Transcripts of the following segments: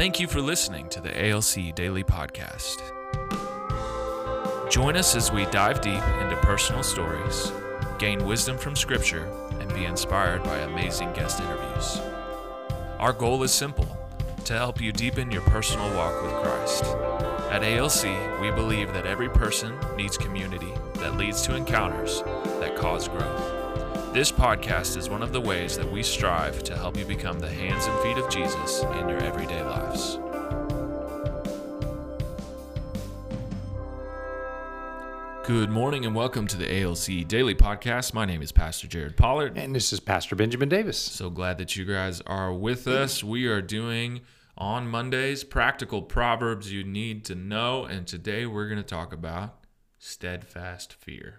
Thank you for listening to the ALC Daily Podcast. Join us as we dive deep into personal stories, gain wisdom from Scripture, and be inspired by amazing guest interviews. Our goal is simple, to help you deepen your personal walk with Christ. At ALC, we believe that every person needs community that leads to encounters that cause growth. This podcast is one of the ways that we strive to help you become the hands and feet of Jesus in your everyday lives. Good morning and welcome to the ALC Daily Podcast. My name is Pastor Jared Pollard. And this is Pastor Benjamin Davis. So glad that you guys are with us. We are doing, on Mondays, practical proverbs you need to know. And today we're going to talk about steadfast fear.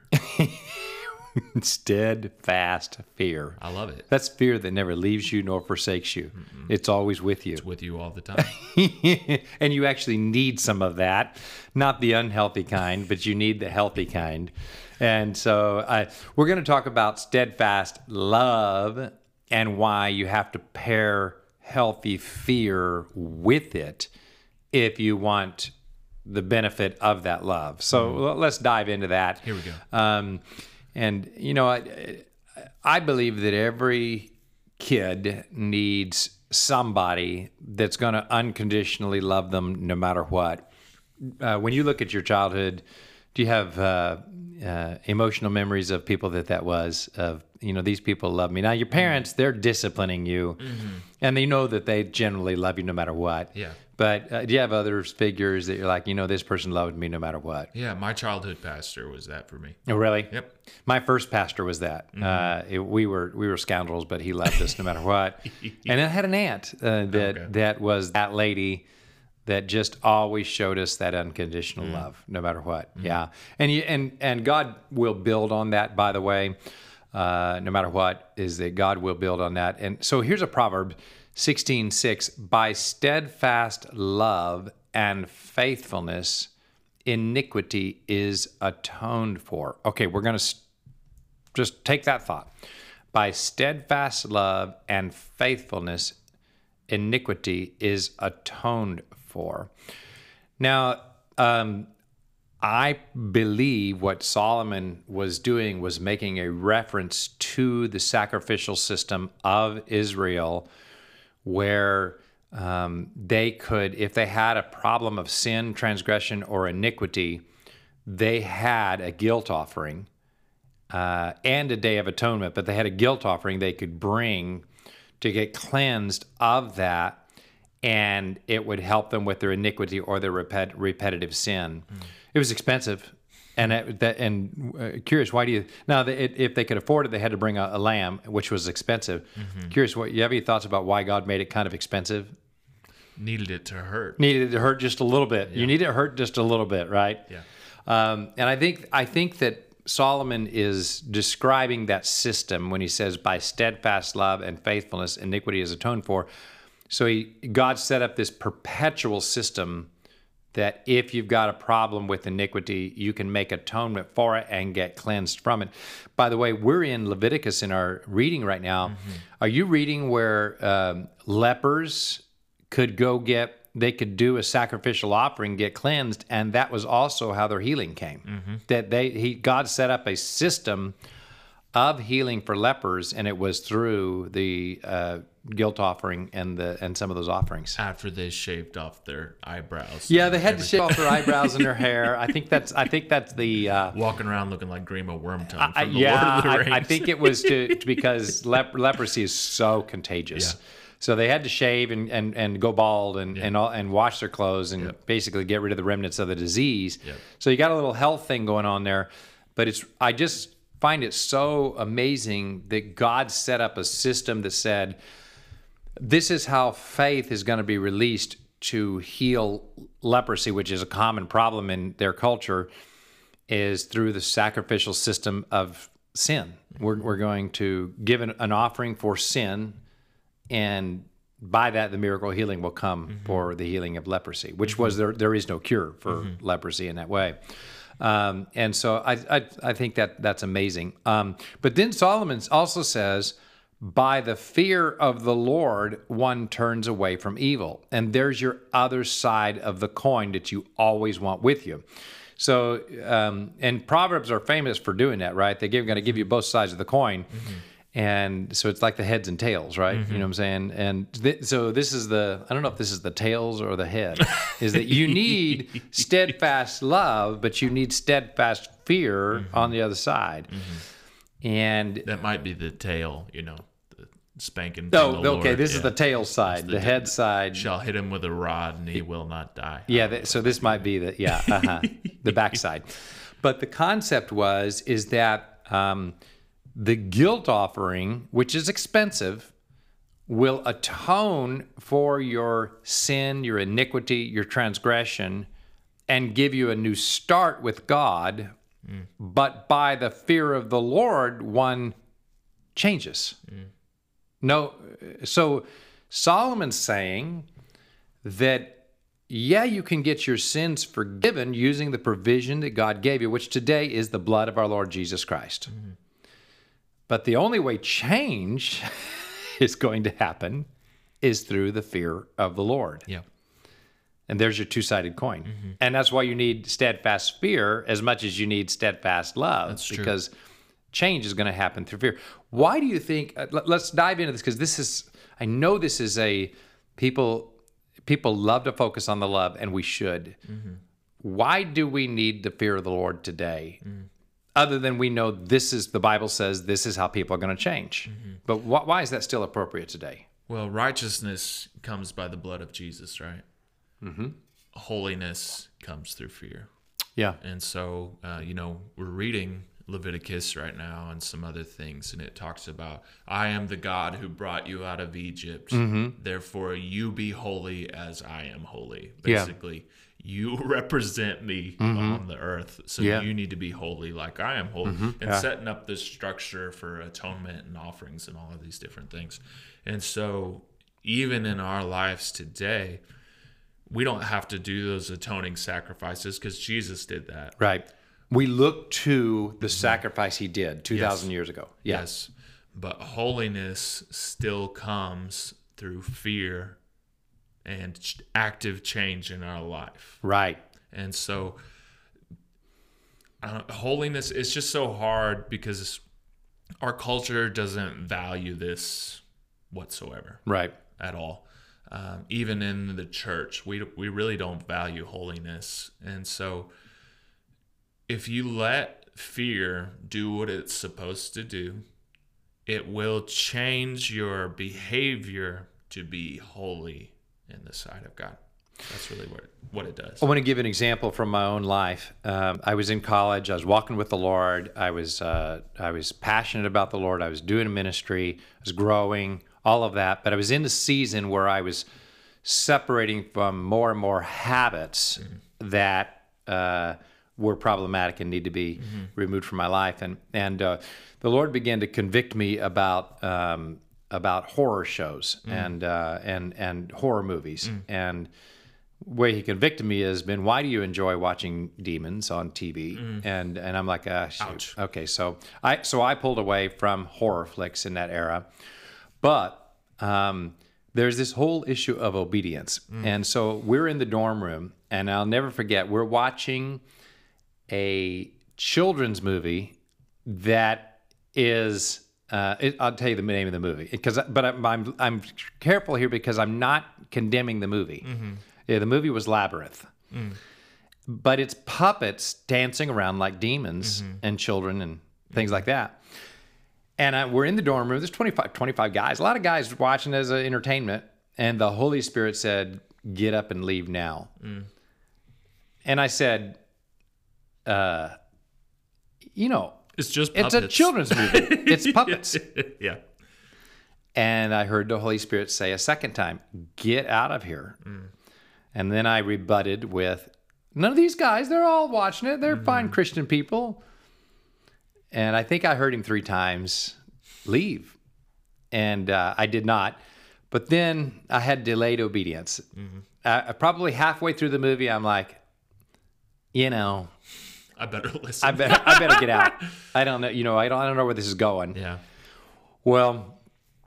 Steadfast fear. I love it. That's fear that never leaves you nor forsakes you. It's always with you. It's with you all the time. And you actually need some of that. Not the unhealthy kind, but you need the healthy kind. And so we're going to talk about steadfast love and why you have to pair healthy fear with it if you want the benefit of that love. So let's dive into that. Here we go. And, you know, I believe that every kid needs somebody that's going to unconditionally love them no matter what. When you look at your childhood, do you have emotional memories of people that was, of, you know, these people love me? Now, your parents, they're disciplining you, and they know that they generally love you no matter what. Yeah. But do you have other figures that you're like, you know, this person loved me no matter what? Yeah, my childhood pastor was that for me. Oh, really? Yep. My first pastor was that. We were scoundrels, but he loved us no matter what. And I had an aunt that was that lady that just always showed us that unconditional love, no matter what. Yeah, and God will build on that. By the way, no matter what, is that God will build on that. And so here's a proverb. 16:6, by steadfast love and faithfulness, iniquity is atoned for. Okay, we're going to just take that thought. By steadfast love and faithfulness, iniquity is atoned for. Now, I believe what Solomon was doing was making a reference to the sacrificial system of Israel, where they could, if they had a problem of sin, transgression, or iniquity, they had a guilt offering and a day of atonement, but they had a guilt offering they could bring to get cleansed of that, and it would help them with their iniquity or their repetitive sin. It was expensive. And curious, why do you now? If they could afford it, they had to bring a lamb, which was expensive. Curious, what you have any thoughts about why God made it kind of expensive? Needed it to hurt. Needed it to hurt just a little bit. Yeah. You need it to hurt just a little bit, right? Yeah. And I think that Solomon is describing that system when he says, "By steadfast love and faithfulness, iniquity is atoned for." So God set up this perpetual system that if you've got a problem with iniquity, you can make atonement for it and get cleansed from it. By the way, we're in Leviticus in our reading right now. Are you reading where lepers could they could do a sacrificial offering, get cleansed, and that was also how their healing came? That God set up a system of healing for lepers, and it was through the guilt offering and some of those offerings. After they shaved off their eyebrows. Yeah, they had to shave off their eyebrows and their hair. I think that's the walking around looking like Grima Wormtongue from the Lord of the Rings. I think it was because leprosy is so contagious. Yeah. So they had to shave and go bald and wash their clothes and basically get rid of the remnants of the disease. Yep. So you got a little health thing going on there, but I just find it so amazing that God set up a system that said, this is how faith is going to be released to heal leprosy, which is a common problem in their culture, is through the sacrificial system of sin. We're going to give an offering for sin, and by that the miracle healing will come for the healing of leprosy, which was there is no cure for leprosy in that way. And so I think that's amazing. But then Solomon also says, by the fear of the Lord, one turns away from evil. And there's your other side of the coin that you always want with you. So, and Proverbs are famous for doing that, right? They're going to give you both sides of the coin. And so it's like the heads and tails, right? You know what I'm saying? And so this is I don't know if this is the tails or the head, is that you need steadfast love, but you need steadfast fear on the other side. And that might be the tail, the spanking. Oh, okay. This is the tail side. The head side. Shall hit him with a rod and he will not die. Yeah. So this might be the backside. But the concept is that the guilt offering, which is expensive, will atone for your sin, your iniquity, your transgression, and give you a new start with God. But by the fear of the Lord, one changes. No, so Solomon's saying that, yeah, you can get your sins forgiven using the provision that God gave you, which today is the blood of our Lord Jesus Christ. But the only way change is going to happen is through the fear of the Lord. Yeah. And there's your two-sided coin. And that's why you need steadfast fear as much as you need steadfast love. That's true. Because change is going to happen through fear. Why do you think, let's dive into this, because I know this is people love to focus on the love, and we should. Why do we need the fear of the Lord today? Other than we know the Bible says this is how people are going to change. But why is that still appropriate today? Well, righteousness comes by the blood of Jesus, right? Holiness comes through fear. Yeah. And so, we're reading Leviticus right now and some other things, and it talks about, I am the God who brought you out of Egypt. Therefore, you be holy as I am holy. Basically, you represent me on the earth, so you need to be holy like I am holy. And setting up this structure for atonement and offerings and all of these different things. And so even in our lives today, we don't have to do those atoning sacrifices because Jesus did that. Right. We look to the sacrifice he did 2,000 years ago. Yes. But holiness still comes through fear and active change in our life. Right. And so holiness is just so hard because our culture doesn't value this whatsoever. Right. At all. Even in the church, we really don't value holiness. And so if you let fear do what it's supposed to do, it will change your behavior to be holy in the sight of God. That's really what it does. I want to give an example from my own life. I was in college. I was walking with the Lord. I was passionate about the Lord. I was doing a ministry. I was growing, all of that. But I was in the season where I was separating from more and more habits that were problematic and need to be removed from my life. And the Lord began to convict me about horror shows and horror movies. And the way he convicted me has been, why do you enjoy watching demons on TV? And I'm like, shoot. Ouch. Okay, so I pulled away from horror flicks in that era. But there's this whole issue of obedience. And so we're in the dorm room, and I'll never forget, we're watching a children's movie that is, I'll tell you the name of the movie, but I'm careful here because I'm not condemning the movie. Yeah, the movie was Labyrinth. But it's puppets dancing around like demons and children and things like that. And we're in the dorm room. There's 25 guys, a lot of guys watching as an entertainment. And the Holy Spirit said, get up and leave now. And I said, it's just puppets. It's a children's movie. It's puppets. Yeah. And I heard the Holy Spirit say a second time, get out of here. And then I rebutted with, none of these guys, they're all watching it. They're fine Christian people. And I think I heard him 3 times, leave. And I did not. But then I had delayed obedience. Probably halfway through the movie, I'm like, I better listen. I better get out. I don't know. I don't know where this is going. Yeah. Well,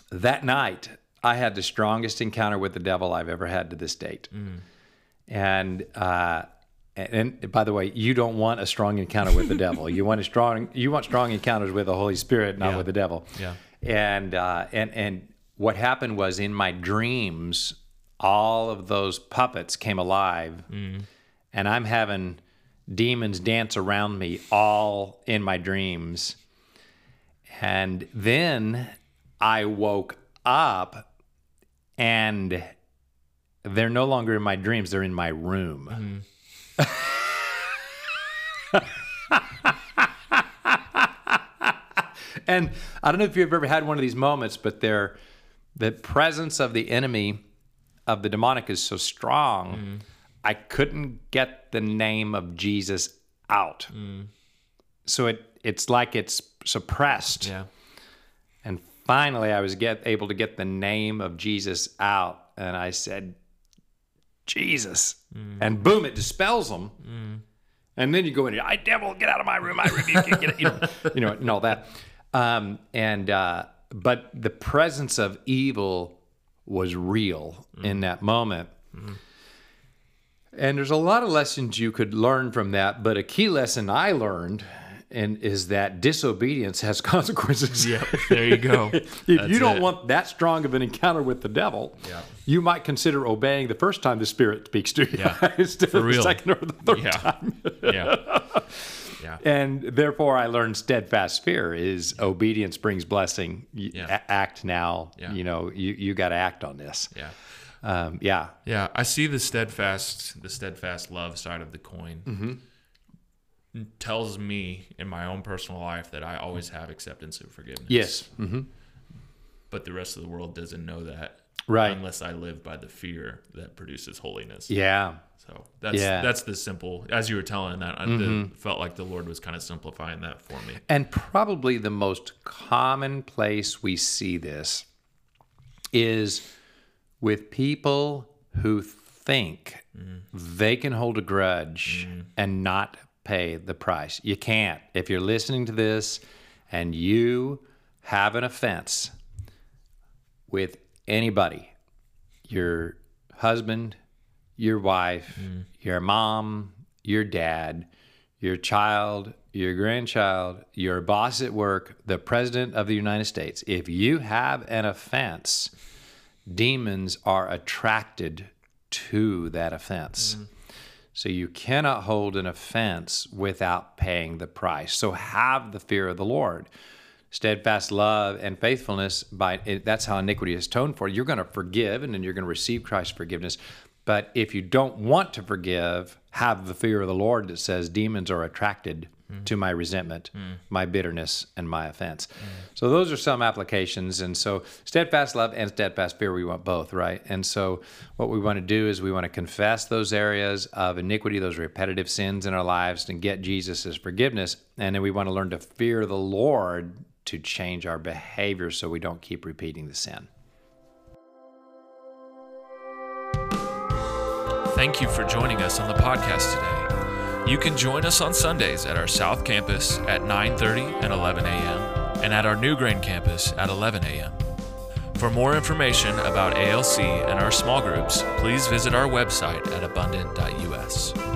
that night, I had the strongest encounter with the devil I've ever had to this date. And by the way, you don't want a strong encounter with the devil. You want strong encounters with the Holy Spirit, not with the devil. Yeah. And what happened was, in my dreams, all of those puppets came alive, and I'm having demons dance around me all in my dreams. And then I woke up, and they're no longer in my dreams, they're in my room. And I don't know if you've ever had one of these moments, but the presence of the enemy, of the demonic, is so strong, I couldn't get the name of Jesus out. So it's like it's suppressed. Yeah. And finally, I was able to get the name of Jesus out, and I said, Jesus. And boom, it dispels them. And then you go in, I devil, get out of my room, I rebuke you, and all that. But the presence of evil was real in that moment. And there's a lot of lessons you could learn from that, but a key lesson I learned is that disobedience has consequences. Yeah, there you go. If you don't want that strong of an encounter with the devil, you might consider obeying the first time the Spirit speaks to you instead of the second or the third time. Yeah. And therefore, I learned steadfast fear is obedience brings blessing. Act now. Yeah. You got to act on this. Yeah. I see the steadfast love side of the coin. It tells me in my own personal life that I always have acceptance and forgiveness. Yes. But the rest of the world doesn't know that. Right. Unless I live by the fear that produces holiness. Yeah. So that's the simple, as you were telling that, I felt like the Lord was kind of simplifying that for me. And probably the most common place we see this is with people who think they can hold a grudge and not pay the price. You can't. If you're listening to this and you have an offense with anybody, your husband, your wife, your mom, your dad, your child, your grandchild, your boss at work, the president of the United States, if you have an offense, demons are attracted to that offense. So you cannot hold an offense without paying the price. So have the fear of the Lord. Steadfast love and faithfulness, that's how iniquity is atoned for. You're going to forgive, and then you're going to receive Christ's forgiveness. But if you don't want to forgive, have the fear of the Lord that says demons are attracted to my resentment, my bitterness, and my offense. So those are some applications. And so steadfast love and steadfast fear, we want both, right? And so what we want to do is we want to confess those areas of iniquity, those repetitive sins in our lives, and get Jesus' forgiveness. And then we want to learn to fear the Lord to change our behavior so we don't keep repeating the sin. Thank you for joining us on the podcast today. You can join us on Sundays at our South Campus at 9:30 and 11 a.m. and at our New Grain Campus at 11 a.m. For more information about ALC and our small groups, please visit our website at abundant.us.